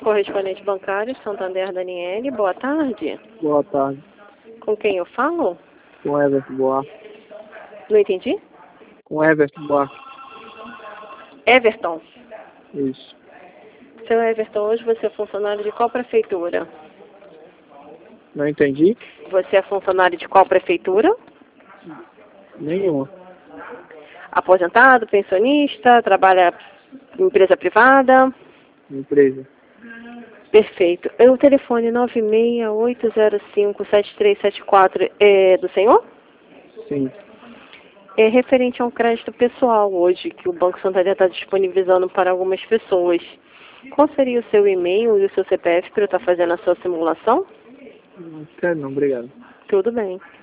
Correspondente bancário, Santander Daniele, boa tarde. Boa tarde. Com quem eu falo? Com Everton Buarque. Não entendi? Com Everton Buarque. Everton. Isso. Seu Everton, hoje você é funcionário de qual prefeitura? Não entendi? Você é funcionário de qual prefeitura? Nenhuma. Aposentado, pensionista, trabalha em empresa privada? Empresa. Perfeito. O telefone 968057374 é do senhor? Sim. É referente a um crédito pessoal hoje, que o Banco Santander está disponibilizando para algumas pessoas. Qual seria o seu e-mail e o seu CPF para eu estar fazendo a sua simulação? Não quero não, obrigado. Tudo bem.